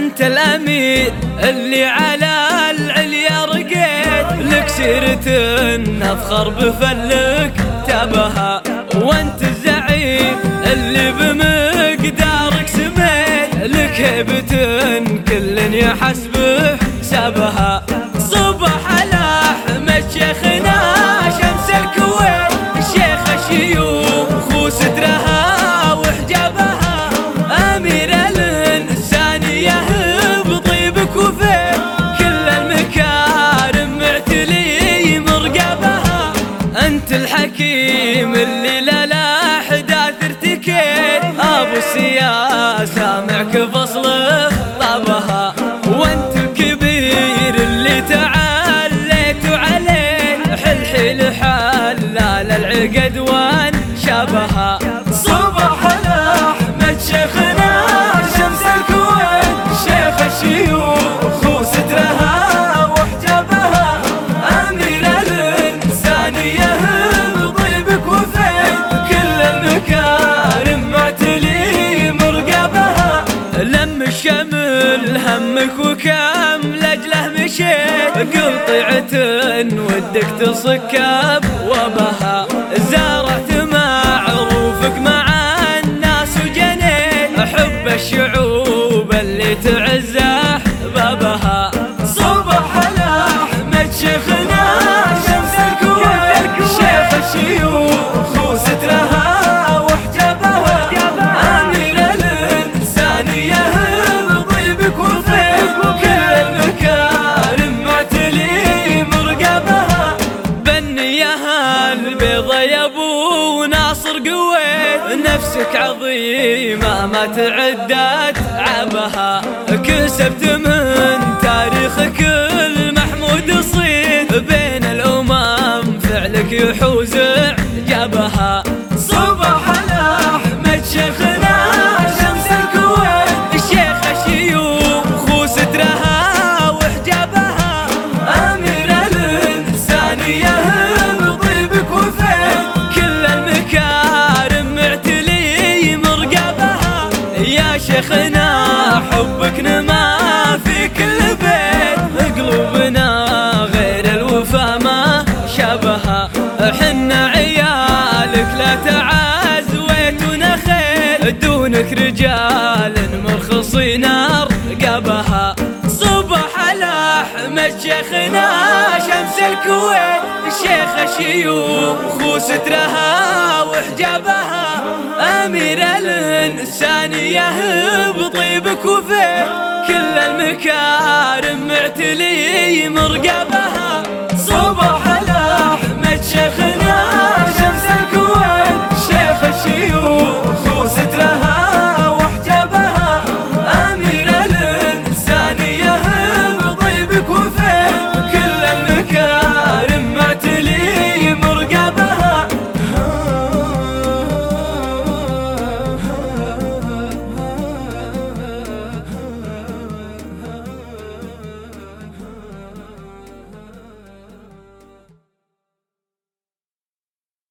أنت الأمير اللي على العليا رقيت، لك سيرة نفخر بفلك تبها، وأنت الزعيم اللي بمقدارك سميت، لك هيبة كل يحسبه حسابها. صبح على أحمد شيخنا شمس الكويت، الشيخ الشيوخ وسترها وحجابها، أمير الإنسانية بطيبك وفيك، كل المكارم معتلي مرقبها. أنت الحكيم اللي للأحداث ارتكيت، أبو السياسة معك فصله طابها، وأنت الكبير اللي تعليت عليه، حلحل حلال العقد وانشابها. صبح على أحمد شيخنا شمس الكويت، شيخ الشيوخ وسترها وحجابها، أمير الإنسانية بطيبك وفيك، كل المكارم معتلي مرقبها. لم الشمل همك وكم لأجله مشيت، قلطعة ودك تصك أبوابها، زارعت معروفك مع الناس وجنيت، حب الشعوب اللي تعز أحبابها. صبح على أحمد شيخنا شمس الكويت، شيخ الشيوخ وسترها وحجابها، أمير الإنسانية بطيبك وفيك، كل المكارم معتلي مرقبها. بالنية البيضة يا ابو ناصر قويت، نفسك عظيمة ما تعدت عبها، كسبت من تاريخك المحمود صيت، بين الأمم فعلك يحوز إعجابها. صبح على أحمد شيخنا شمس الكويت، الشيخ الشيوخ وسترها وحجابها، أمير الإنسانية بطيبك وفيك، كل المكارم معتلي مرقبها. يا شيخنا حبك نما في كل بيت، قلوبنا غير الوفا ما شابها، حنا عيالك لا تعزويت ونخيل، دونك رجال مرخصين رقابها. صبح على أحمد شيخنا شمس الكويت، الشيخ الشيوخ وسترها وحجابها، أمير الإنسانية بطيبك وفيك، كل المكارم معتلي مرقبها. صبح على أحمد شيخنا شمس الكويت، شيخ الشيوخ وسترها